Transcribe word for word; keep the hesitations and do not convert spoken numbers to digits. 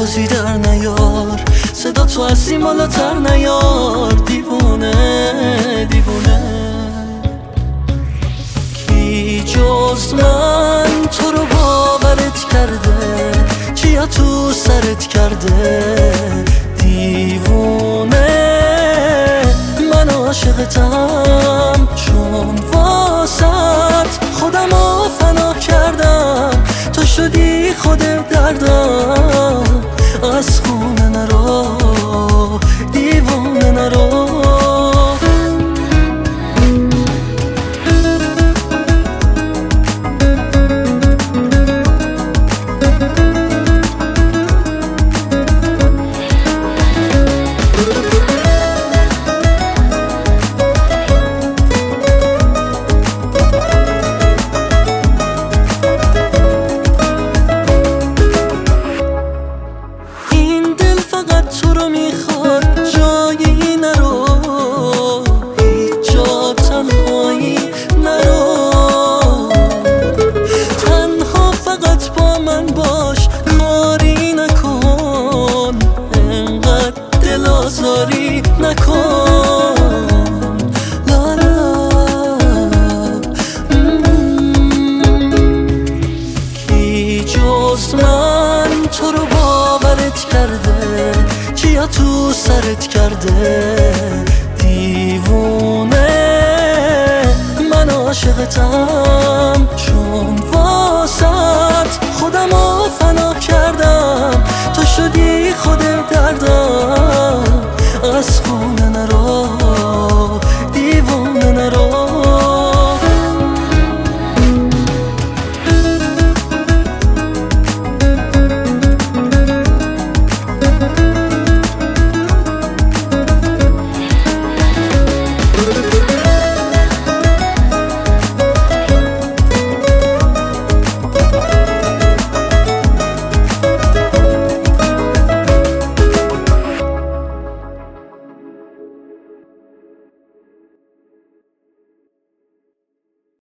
بازی در نیار، صدا تو از این بالاتر نیار. دیوونه دیوونه کی جز من تو رو باورت کرده، چیا تو سرت کرده؟ دیوونه من عاشقتم، چون واسط خودمو فنا کردم. تو شدی خودم دردم، از خونه نرو دیوونه نرو. تو رو میخواد جایی نرو، هیچ جا تنهایی نرو. تنها فقط با من باش، کاری نکن، انقدر دل آزاری نکن. لا لا کی جز من تو رو باورت کرده، چیا تو سرت کرده؟ دیوونه من عاشقتم، چون واسط خودمو فنا کردم. تو شدی خودم دردم،